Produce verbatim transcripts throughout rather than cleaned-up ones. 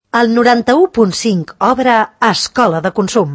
El noranta-u punt cinc obre Escola de Consum.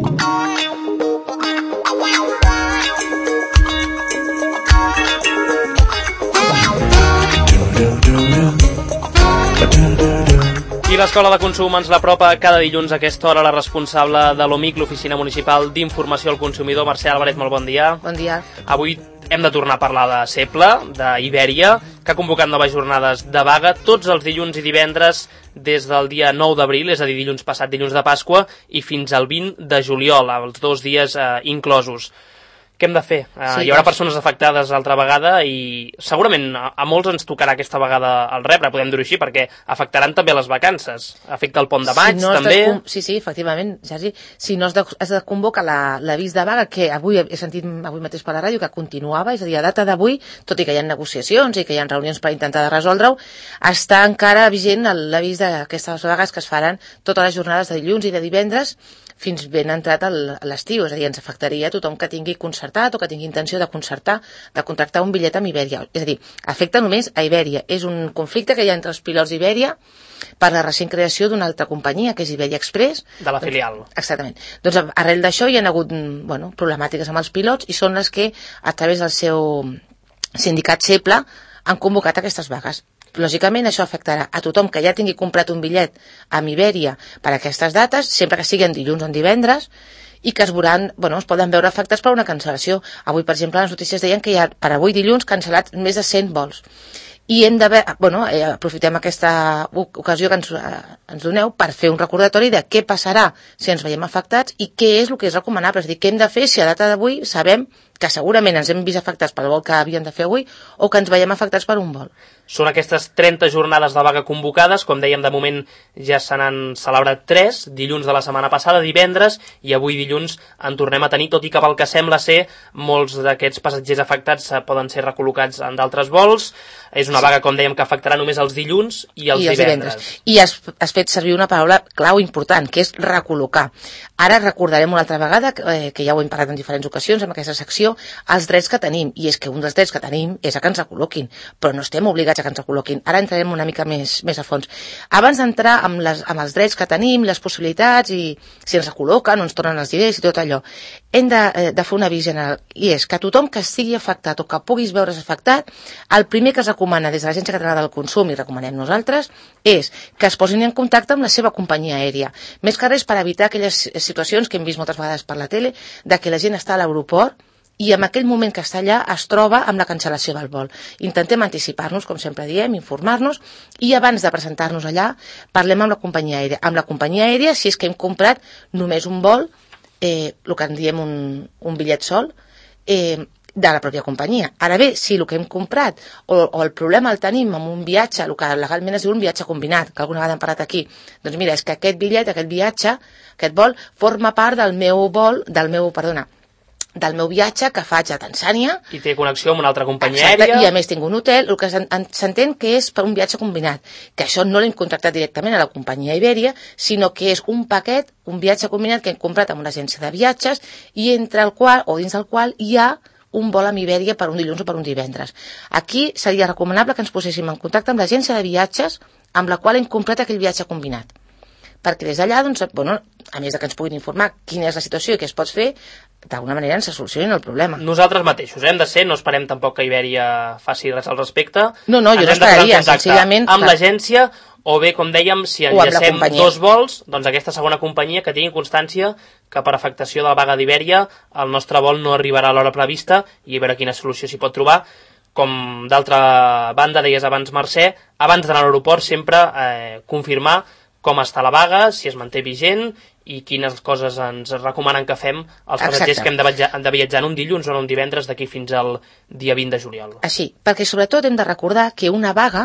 I l'Escola de Consum ens l'apropa cada dilluns a aquesta hora la responsable de l'O M I C, l'Oficina Municipal d'Informació al Consumidor, Mercè Álvarez, molt bon dia. Bon dia. Avui hem de tornar a parlar de Seple, d'Ibèria, que ha convocat noves jornades de vaga tots els dilluns i divendres des del dia nou d'abril, és a dir, dilluns passat, dilluns de Pasqua, i fins al vint de juliol, els dos dies eh, inclosos. Què hem de fer? Uh, sí, hi haurà persones afectades altra vegada i segurament a, a molts ens tocarà aquesta vegada el rebre, podem dir-ho així, perquè afectaran també les vacances. Afecta el pont de maig, si no també. De, sí, sí, efectivament, Sergi. Si no es de, es de convoca l'avís de vaga, que avui he sentit avui mateix per la ràdio que continuava, és a dir, a data d'avui, tot i que hi ha negociacions i que hi ha reunions per intentar resoldre-ho, està encara vigent l'avís d'aquestes vagues que es faran totes les jornades de dilluns i de divendres fins ben entrat l'estiu, és a dir, ens afectaria a tothom que tingui concertat o que tingui intenció de concertar, de contractar un bitllet amb Ibèria. És a dir, afecta només a Ibèria. És un conflicte que hi ha entre els pilots d'Ibèria per la recent creació d'una altra companyia, que és Ibèria Express. De la filial. Doncs, exactament. Doncs arrel d'això hi ha hagut bueno, problemàtiques amb els pilots i són les que, a través del seu sindicat Seple, han convocat aquestes vagues. Lògicament, això afectarà a tothom que ja tingui comprat un bitllet amb Ibèria per a aquestes dates, sempre que siguin dilluns o divendres, i que es, veuran, bueno, es poden veure afectats per una cancel·lació. Avui, per exemple, les notícies deien que hi ha per avui dilluns cancel·lats més de cent vols. I hem d'haver, bueno, eh, aprofitem aquesta ocasió que ens, eh, ens doneu per fer un recordatori de què passarà si ens veiem afectats i què és el que és recomanable. És a dir, què hem de fer si a data d'avui sabem que segurament ens hem vist afectats pel vol que havíem de fer avui o que ens veiem afectats per un vol. Són aquestes trenta jornades de vaga convocades, com dèiem, de moment ja se n'han celebrat tres, dilluns de la setmana passada, divendres, i avui dilluns en tornem a tenir, tot i que pel que sembla ser, molts d'aquests passatgers afectats poden ser recol·locats en d'altres vols. És una vaga, com dèiem, que afectarà només els dilluns i els, I els divendres. divendres. I has, has fet servir una paraula clau important, que és recol·locar. Ara recordarem una altra vegada, eh, que ja ho hem parlat en diferents ocasions amb aquesta secció, els drets que tenim, i és que un dels drets que tenim és a que ens recol·loquin, però no estem obligats a que ens recol·loquin. Ara entrarem una mica més, més a fons. Abans d'entrar amb, les, amb els drets que tenim, les possibilitats, i si ens recol·loquen o ens tornen els diners i tot allò, hem de, eh, de fer un avís general, i és que tothom que estigui afectat o que puguis veure's afectat, el primer que es recomana des de l'Agència Catalana del Consum, i recomanem nosaltres, és que es posin en contacte amb la seva companyia aèria. Més que res per evitar aquelles situacions que hem vist moltes vegades per la tele, de que la gent està a l'aeroport i en aquell moment que està allà es troba amb la cancel·lació del vol. Intentem anticipar-nos, com sempre diem, informar-nos, i abans de presentar-nos allà parlem amb la companyia aèria. Amb la companyia aèria, si és que hem comprat només un vol, eh, el que en diem un, un bitllet sol, eh, de la pròpia companyia. Ara bé, si el que hem comprat o, o el problema el tenim amb un viatge, el que legalment es diu un viatge combinat, que alguna vegada hem parlat aquí, doncs mira, és que aquest bitllet, aquest viatge, aquest vol, forma part del meu vol, del meu, perdona, del meu viatge que faig a Tanzània. I té connexió amb una altra companyia Exacte, aèria. I a més tinc un hotel, el que s'entén que és per un viatge combinat, que això no l'hem contractat directament a la companyia Ibèria, sinó que és un paquet, un viatge combinat que hem comprat amb una agència de viatges i entre el qual, o dins del qual, hi ha un vol amb Ibèria per un dilluns o per un divendres. Aquí seria recomanable que ens poséssim en contacte amb l'agència de viatges amb la qual hem comprat aquell viatge combinat. Perquè des d'allà, doncs, bueno, a més de que ens puguin informar quina és la situació i què es pot fer, d'alguna manera ens solucionin el problema. Nosaltres mateixos hem de ser, no esperem tampoc que Ibèria faci res al respecte. No, no, jo no esperaria, senzillament amb l'agència, o bé, com dèiem, si enllacem dos vols, doncs aquesta segona companyia que tingui constància que per afectació de la vaga d'Ibèria el nostre vol no arribarà a l'hora prevista i a veure quina solució s'hi pot trobar. Com d'altra banda, deies abans, Mercè, abans d'anar a l'aeroport sempre eh, confirmar com està la vaga, si es manté vigent i quines coses ens recomanen que fem els passatgers que hem de viatjar, de viatjar en un dilluns o en un divendres d'aquí fins al dia vint de juliol. Així, perquè sobretot hem de recordar que una vaga,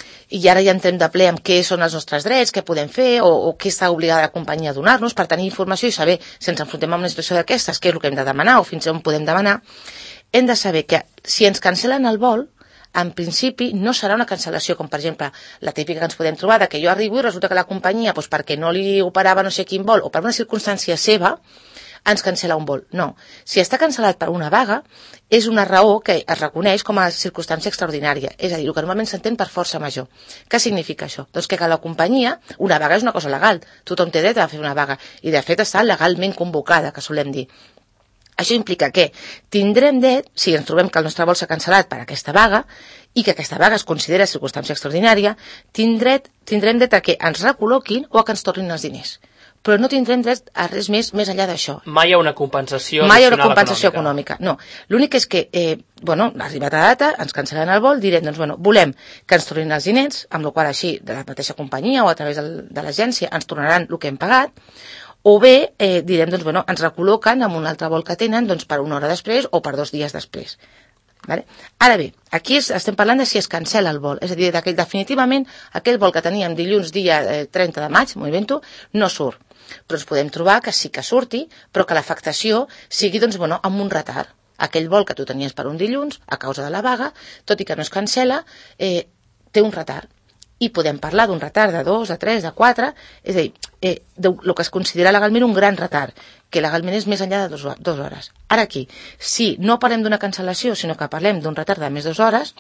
i ara ja entrem de ple amb què són els nostres drets, què podem fer o, o què està obligada la companyia a donar-nos per tenir informació i saber, si ens enfrontem amb una situació d'aquestes, què és el que hem de demanar o fins on podem demanar, hem de saber que si ens cancel·len el vol, en principi no serà una cancel·lació com per exemple la típica que ens podem trobar de que jo arribo i resulta que la companyia doncs, perquè no li operava no sé quin vol o per una circumstància seva ens cancel·la un vol. No. Si està cancel·lat per una vaga, és una raó que es reconeix com a circumstància extraordinària. És a dir, el que normalment s'entén per força major. Què significa això? Doncs que la companyia, una vaga és una cosa legal, tothom té dret a fer una vaga, i de fet està legalment convocada, que solem dir. Això implica que tindrem dret, si ens trobem que el nostre vol s'ha cancel·lat per aquesta vaga, i que aquesta vaga es considera circumstància extraordinària, tindrem, tindrem dret a que ens recol·loquin o a que ens tornin els diners. Però no tindrem dret a res més més enllà d'això. Mai hi ha una compensació Mai hi ha una compensació econòmica. econòmica. No. L'únic és que, eh, bueno, arribat a data, ens cancel·len el vol, direm, doncs, bueno, volem que ens tornin els diners, amb la qual així, de la mateixa companyia o a través del, de l'agència, ens tornaran el que hem pagat, o bé, eh, direm, doncs, bueno, ens recol·loquen amb un altre vol que tenen, doncs, per una hora després o per dos dies després. Vale? Ara bé, aquí es, estem parlant de si es cancel·la el vol, és a dir, que definitivament aquell vol que teníem dilluns dia eh, trenta de maig, m'ho invento, no surt. Però ens podem trobar que sí que surti, però que l'afectació sigui, doncs, bueno, amb un retard. Aquell vol que tu tenies per un dilluns, a causa de la vaga, tot i que no es cancel·la, eh, té un retard. I podem parlar d'un retard de dos, de tres, de quatre, és a dir, eh, de, el que es considera legalment un gran retard, que legalment és més enllà de dos, dues hores. Ara aquí, si no parlem d'una cancel·lació, sinó que parlem d'un retard de més de dues hores,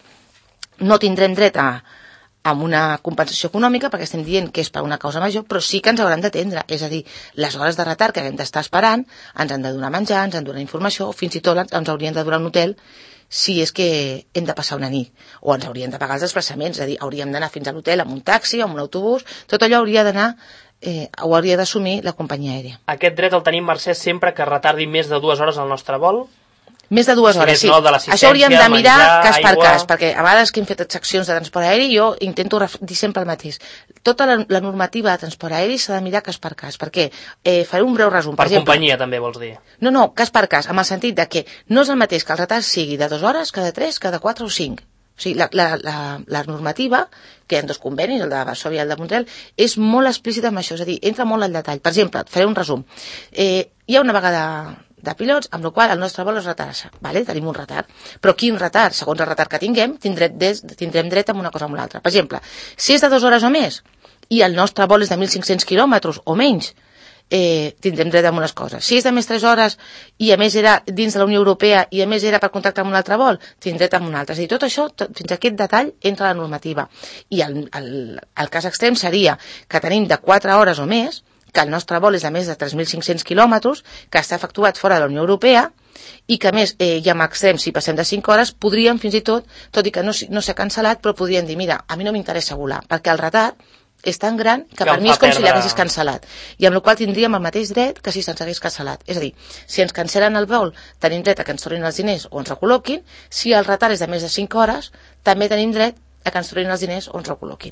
no tindrem dret a amb una compensació econòmica, perquè estem dient que és per una causa major, però sí que ens hauran d'atendre. És a dir, les hores de retard que hem d'estar esperant, ens han de donar menjar, ens han de donar informació, o fins i tot ens haurien de donar un hotel si és que hem de passar una nit. O ens haurien de pagar els desplaçaments, és a dir, hauríem d'anar fins a l'hotel amb un taxi o amb un autobús, tot allò hauria d'anar eh, ho hauria d'assumir la companyia aèria. Aquest dret el tenim, Mercè, sempre que retardi més de dues hores el nostre vol? Més de dues hores, sí. No, de això hauríem de mirar menjar, cas per aigua... cas, perquè a vegades que hem fet seccions de transport aeri jo intento dir sempre el mateix. Tota la, la normativa de transport aeri s'ha de mirar cas per cas, perquè eh, faré un breu resum. Per, per exemple, companyia també vols dir? No, no, cas per cas, amb el sentit de que no és el mateix que el retard sigui de dues hores, que de tres, que de quatre o cinc. O sigui, la, la, la, la normativa, que hi ha dos convenis, el de Varsòvia i el de Montreal, és molt explícita amb això, és a dir, entra molt al detall. Per exemple, et faré un resum. Eh, hi ha una vegada de pilots, amb la qual el nostre vol es retarda. Vale? Tenim un retard. Però quin retard? Segons el retard que tinguem, tindrem dret, tindrem dret amb una cosa o amb l'altra. Per exemple, si és de dues hores o més, i el nostre vol és de mil cinc-cents quilòmetres o menys, eh, tindrem dret amb unes coses. Si és de més tres hores, i a més era dins de la Unió Europea, i a més era per contactar amb un altre vol, tindrem dret amb un altre. És a dir, tot això, tot, fins a aquest detall, entra a la normativa. I el, el, el cas extrem seria que tenim de quatre hores o més, que el nostre vol és de més de tres mil cinc-cents quilòmetres, que està efectuat fora de la Unió Europea, i que a més, eh, ja amb extrem, si passem de cinc hores, podríem fins i tot, tot i que no, no s'ha cancel·lat, però podríem dir, mira, a mi no m'interessa volar, perquè el retard és tan gran que, que per mi és com perdre... si l'haguessis cancel·lat. I amb la qual tindríem el mateix dret que si se'ns hagués cancel·lat. És a dir, si ens cancel·len el vol, tenim dret a que ens tornin els diners o ens recol·loquin. Si el retard és de més de cinc hores, també tenim dret a que ens tornin els diners o ens recol·loquin.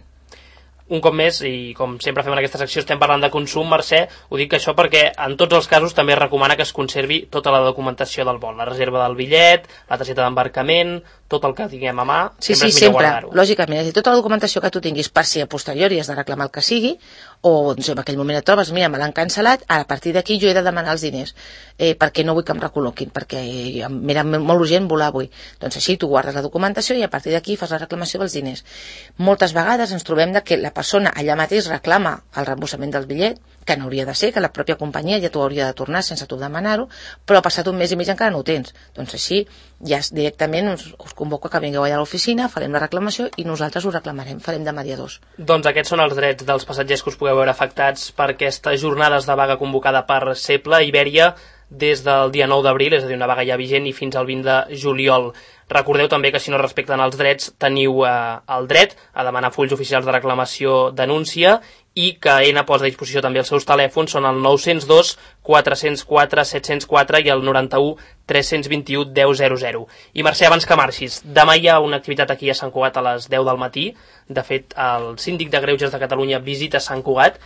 Un cop més, i com sempre fem en aquesta secció, estem parlant de consum, Mercè, ho dic això perquè en tots els casos també es recomana que es conservi tota la documentació del vol, la reserva del bitllet, la targeta d'embarcament, tot el que tinguem a mà, sí, sempre sí, és millor sempre, guardar-ho. Lògicament, és a dir, tota la documentació que tu tinguis per si a posteriori has de reclamar el que sigui, o doncs, en aquell moment et trobes, mira, me l'han cancel·lat, a partir d'aquí jo he de demanar els diners, eh, perquè no vull que em recol·loquin, perquè m'era molt urgent volar avui. Doncs així tu guardes la documentació i a partir d'aquí fas la reclamació dels diners. Moltes vegades ens trobem de que la persona allà mateix reclama el reemborsament del bitllet, que no hauria de ser, que la pròpia companyia ja t'ho hauria de tornar sense tu demanar-ho, però ha passat un mes i mig encara no ho tens. Doncs així ja directament us, us convoco que vingueu allà a l'oficina, farem la reclamació i nosaltres ho reclamarem, farem de mediadors. Doncs aquests són els drets dels passatgers que us pugueu veure afectats per aquestes jornades de vaga convocada per Seple, Ibèria, des del dia nou d'abril, és a dir, una vaga ja vigent, i fins al vint de juliol. Recordeu també que si no respecten els drets teniu eh, el dret a demanar fulls oficials de reclamació denúncia i que Aena posa a disposició també els seus telèfons, són el nou zero dos, quatre zero quatre, set zero quatre i el noranta-u, tres cents vint-i-u, deu zero zero. I Mercè, abans que marxis, demà hi ha una activitat aquí a Sant Cugat a les deu del matí. De fet, el síndic de Greuges de Catalunya visita Sant Cugat.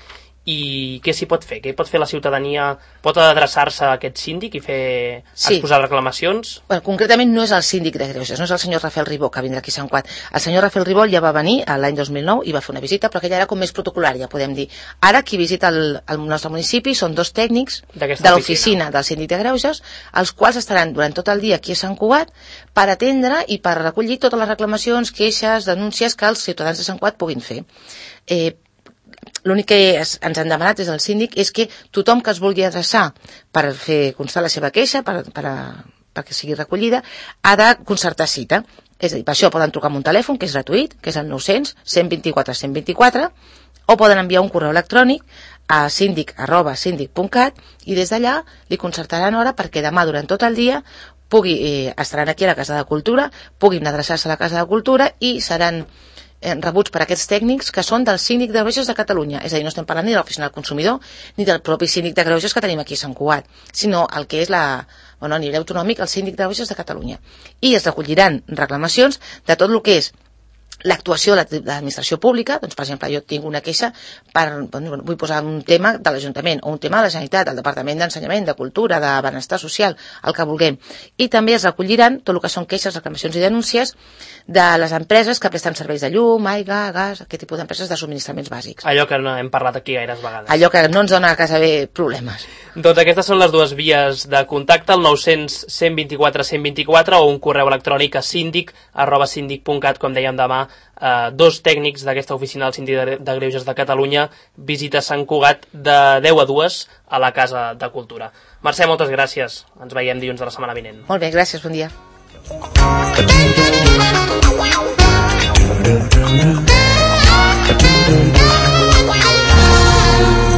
I què s'hi pot fer? Què pot fer la ciutadania? Pot adreçar-se a aquest síndic i fer sí. exposar reclamacions? Bueno, concretament no és el síndic de Greuges, no és el senyor Rafael Ribó que vindrà aquí a Sant Cugat. El senyor Rafael Ribó ja va venir l'any dos mil nou i va fer una visita, però aquella era com més protocolària, podem dir. Ara qui visita el, el nostre municipi són dos tècnics de l'oficina del síndic de Greuges, els quals estaran durant tot el dia aquí a Sant Cugat per atendre i per recollir totes les reclamacions, queixes, denúncies que els ciutadans de Sant Cugat puguin fer. Eh, l'únic que es, ens han demanat des del síndic és que tothom que es vulgui adreçar per fer constar la seva queixa, per, per a, perquè sigui recollida, ha de concertar cita. És a dir, per això poden trucar amb un telèfon, que és gratuït, que és el nou cents, cent vint-i-quatre, cent vint-i-quatre, o poden enviar un correu electrònic a síndic arroba síndic punt cat i des d'allà li concertaran hora perquè demà durant tot el dia pugui, eh, estaran aquí a la Casa de Cultura, puguin adreçar-se a la Casa de Cultura i seran eh, rebuts per aquests tècnics que són del síndic de Greuges de Catalunya. És a dir, no estem parlant ni de l'oficina del consumidor ni del propi síndic de Greuges que tenim aquí a Sant Cugat, sinó el que és la, bueno, a nivell autonòmic, el síndic de Greuges de Catalunya. I es recolliran reclamacions de tot el que és l'actuació de l'administració pública. Doncs, per exemple, jo tinc una queixa per, bueno, vull posar un tema de l'Ajuntament o un tema de la Generalitat, del Departament d'Ensenyament, de Cultura, de Benestar Social, el que vulguem. I també es recolliran tot el que són queixes, reclamacions i denúncies de les empreses que presten serveis de llum, aigua, gas, aquest tipus d'empreses de subministraments bàsics. Allò que no hem parlat aquí gaires vegades. Allò que no ens dona a casa bé problemes. Doncs aquestes són les dues vies de contacte, el nou cents, cent vint-i-quatre, cent vint-i-quatre o un correu electrònic a síndic arroba síndic punt cat, com dèiem demà. Uh, dos tècnics d'aquesta oficina del Síndic de, de Greuges de Catalunya visita Sant Cugat de deu a dues a la Casa de Cultura. Mercè, moltes gràcies. Ens veiem dilluns de la setmana vinent. Molt bé, gràcies, bon dia.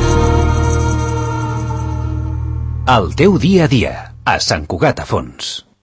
El teu dia a dia, a Sant Cugat a Fons.